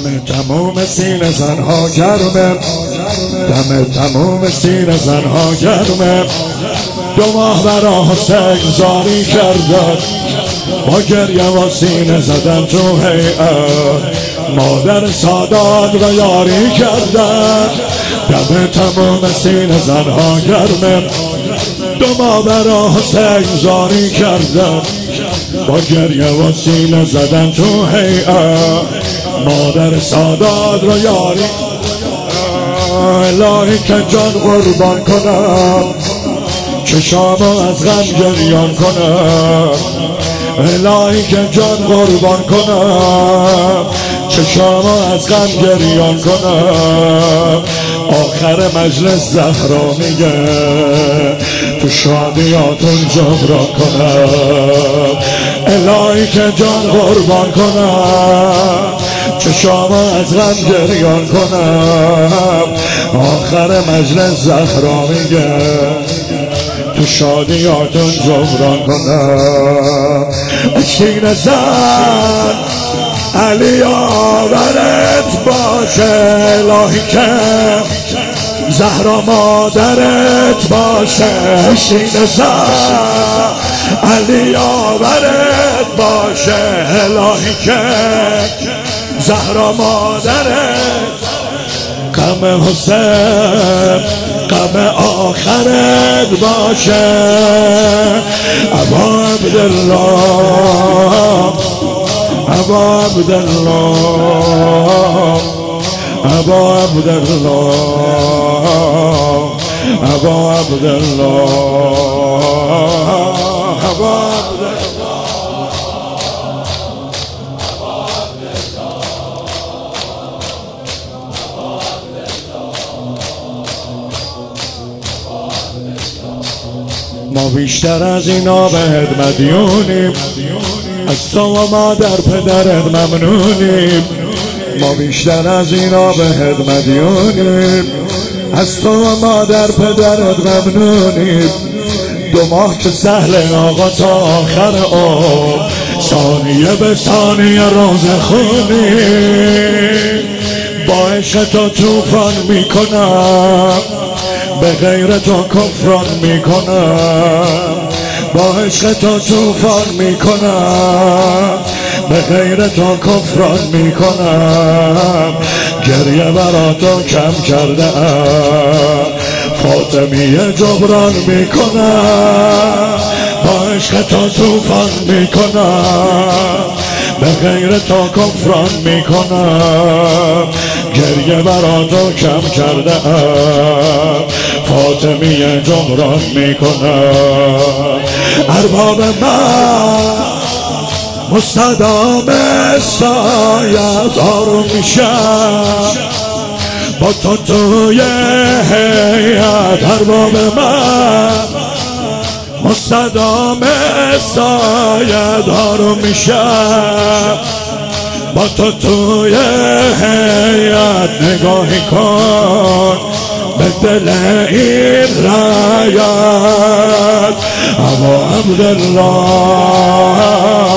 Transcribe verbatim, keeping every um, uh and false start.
دم تموم سینه زنها گرمه، دم تموم سینه زنها گرمه. دو ماه برا حسین زاری کردن، با گریه و سینه زدن تو هیئت. مادر سادات و یاری کردن، دم تموم سینه زنها گرمه. دو ماه برا حسین زاری کردن، با گریه و سینه زدن تو هیئت. مادر سادات رو یاری. الهی که جان قربان کنم، چشامو از غم گریان کنم. الهی که جان قربان کنم، چشامو از غم گریان کنم. آخر مجلس زهرا میگه تو شادیاتون جبران کنم. الهی که جان قربان کنم، چشامو از غم گریان کنم. آخر مجلس زهرا میگه تو شادیاتون جبران کنم. سینه زن علی آورت باشه، الهی که زهرا مادرت باشه. سینه زن علی آورت باشه، الهی که زهرا مادرت. غم حسین غم آخرت باشه. ابا عبدالله ابا عبدالله ابا عبدالله ابا عبدالله ابا عبدالله. ما بیشتر از اینا بهت مدیونیم، از تو و مادر پدرت ممنونیم. ما بیشتر از اینا بهت مدیونیم، از تو و مادر پدرت ممنونیم. دو ماه که سهل آقا تا آخر عمر، ثانیه به ثانیه روزه خونیم. با عشق تو طوفان میکنم، به غیر تو کفران میکنم. با عشق تو طوفان میکنم، به غیر تو کفران میکنم. گریه برا تو کم کردم، فاطمیه جبران میکنم. با عشق تو طوفان میکنم، به غیر تو کفران میکنم. گریه برا تو کم کردم، فاطمیه جبران میکنم. ارباب من مستدام سایت آروم میشم، با تو توی هیئت. ارباب من مستدام سایت آروم میشم، با تو توی هیئت. نگاهی کن به دل این رایت. ابا عبدالله